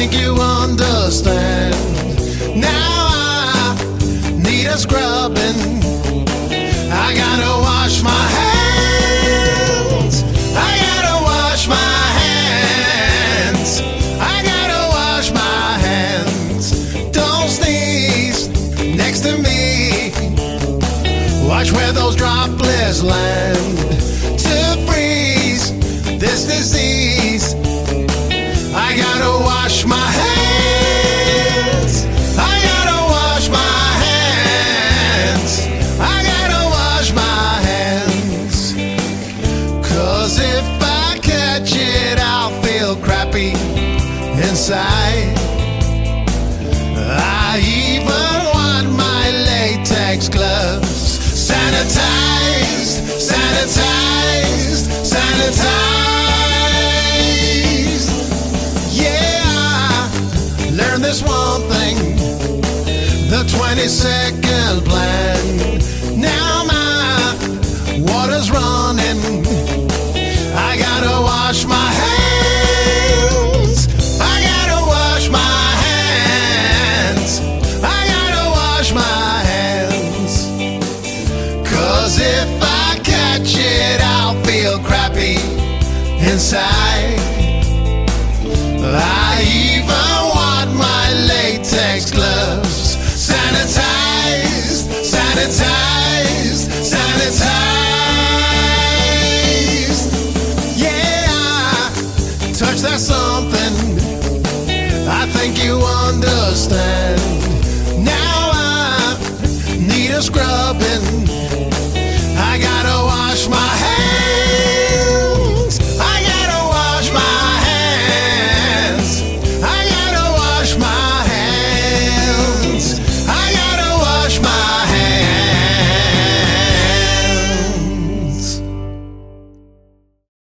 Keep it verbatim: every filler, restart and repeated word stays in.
think you understand. Now I need a scrubbing. I gotta wash my hands. I gotta wash my hands. I gotta wash my hands. Don't sneeze next to me. Watch where those droplets land. To freeze this disease, I gotta wash my hands. I gotta wash my hands. I gotta wash my hands. Cause if I catch it, I'll feel crappy inside. I even want my latex gloves. Sanitized, sanitized, sanitized. Yeah, I learned this one thing, the twenty-second plan. Now my water's running. I gotta wash my hands. I gotta wash my hands. I gotta wash my hands. Cause if I catch it, I'll feel crappy inside. I even want my latex gloves. Sanitized, sanitized, sanitized. Yeah, touch that something. I think you understand.